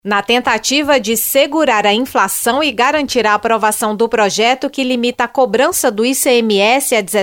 Na tentativa de segurar a inflação e garantir a aprovação do projeto que limita a cobrança do ICMS a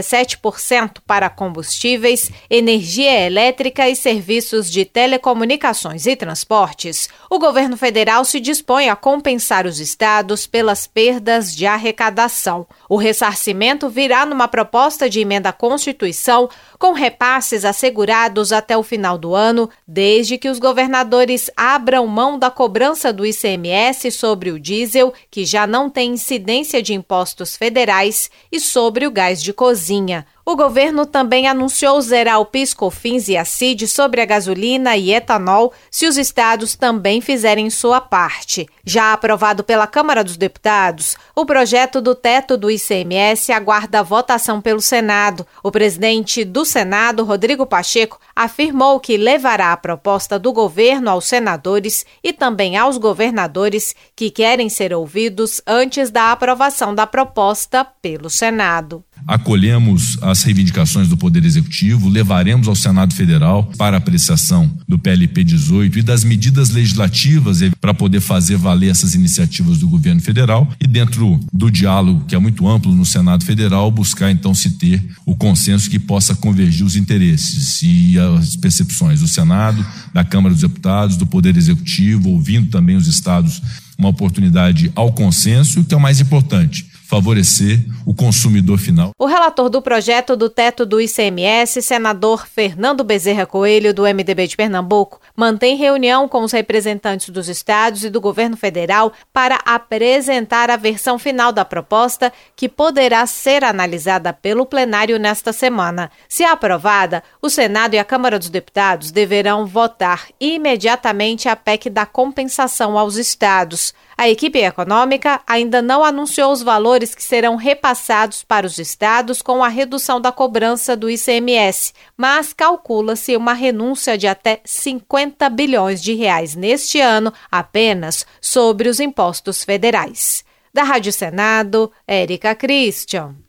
17% para combustíveis, energia elétrica e serviços de telecomunicações e transportes, o governo federal se dispõe a compensar os estados pelas perdas de arrecadação. O ressarcimento virá numa proposta de emenda à Constituição com repasses assegurados até o final do ano, desde que os governadores abram mão da cobrança do ICMS sobre o diesel, que já não tem incidência de impostos federais, e sobre o gás de cozinha. O governo também anunciou zerar o PIS/COFINS e a CID sobre a gasolina e etanol se os estados também fizerem sua parte. Já aprovado pela Câmara dos Deputados, o projeto do teto do ICMS aguarda a votação pelo Senado. O presidente do Senado, Rodrigo Pacheco, afirmou que levará a proposta do governo aos senadores e também aos governadores que querem ser ouvidos antes da aprovação da proposta pelo Senado. Acolhemos as reivindicações do Poder Executivo, levaremos ao Senado Federal para apreciação do PLP 18 e das medidas legislativas para poder fazer valer essas iniciativas do governo federal e, dentro do diálogo, que é muito amplo no Senado Federal, buscar então se ter o consenso que possa convergir os interesses e as percepções do Senado, da Câmara dos Deputados, do Poder Executivo, ouvindo também os estados, uma oportunidade ao consenso, que é o mais importante, favorecer o consumidor final. O relator do projeto do teto do ICMS, senador Fernando Bezerra Coelho, do MDB de Pernambuco, mantém reunião com os representantes dos estados e do governo federal para apresentar a versão final da proposta, que poderá ser analisada pelo plenário nesta semana. Se aprovada, o Senado e a Câmara dos Deputados deverão votar imediatamente a PEC da compensação aos estados. A equipe econômica ainda não anunciou os valores que serão repassados para os estados com a redução da cobrança do ICMS, mas calcula-se uma renúncia de até 50 bilhões de reais neste ano apenas sobre os impostos federais. Da Rádio Senado, Érica Christian.